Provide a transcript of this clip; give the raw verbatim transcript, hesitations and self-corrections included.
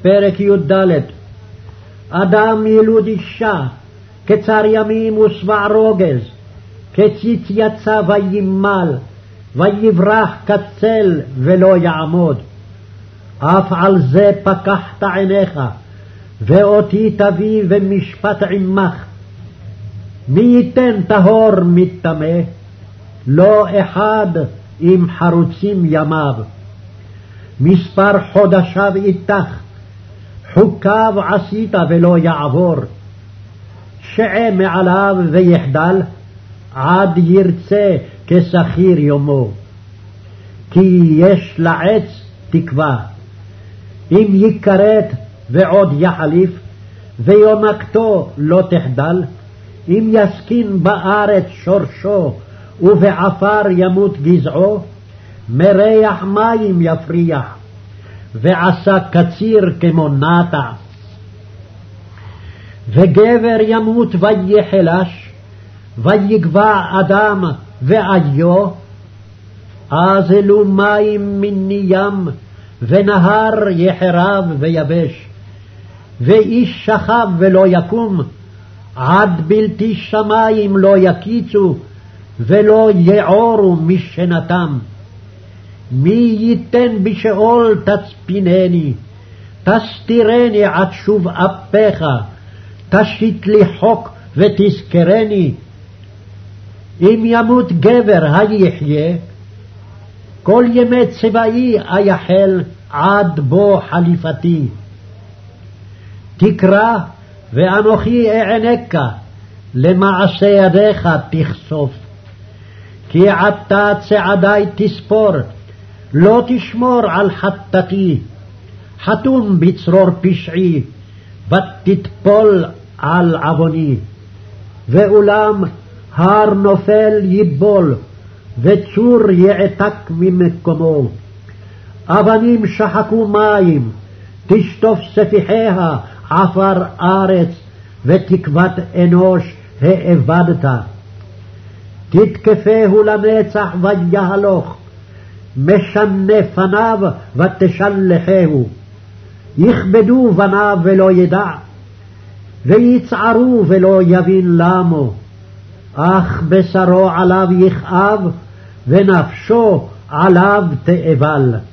פרק י"ד. אדם ילוד אישה, קצר ימים ושבע רוגז, כציץ יצא וימל, ויברח כצל ולא יעמוד. אף על זה פקחת עיניך, ואותי תביא ומשפט עמך. מי ייתן טהור מטמא? לא אחד עם חרוצים ימיו. מספר חודשיו איתך, חוקיו עשית ולא יעבור. שעה מעליו ויחדל, עד ירצה כשכיר יומו. כי יש לעץ תקווה, אם יכרת ועוד יחליף, ויונקתו לא תחדל. אם יסכין בארץ שורשו, ובעפר ימות גזעו, מריח מים יפריח, ועשה קציר כמו נטע. וגבר ימות ויחלש, ויגבע אדם ואיו, אז אלו מים מני ים, ונהר יחרב ויבש. ואיש שכב ולא יקום, עד בלתי שמים לא יקיצו, ולא יעורו משנתם. מי ייתן בשאול תצפינני, תסתירני עד שוב אפיך, תשית לי חוק ותזכרני. אם ימות גבר היחיה, כל ימי צבאי אייחל עד בו חליפתי. תקרא ואנוכי אענקה, למעשה ידיך תחשוף. כי עתה צעדי תספור, לא תשמור על חטאתי. חתום בצרור פשעי, ותטפול על עווני. ואולם הר נופל ייבול, וצור יעתק ממקומו. אבנים שחקו מים, תשטוף ספיחיה עפר ארץ, ותקוות אנוש האבדת. תתקפהו לנצח ויהלוך, משנה פניו ותשלחהו. יכבדו בניו ולא ידע, ויצערו ולא יבין למו. אך בשרו עליו יכאב, ונפשו עליו תאבל.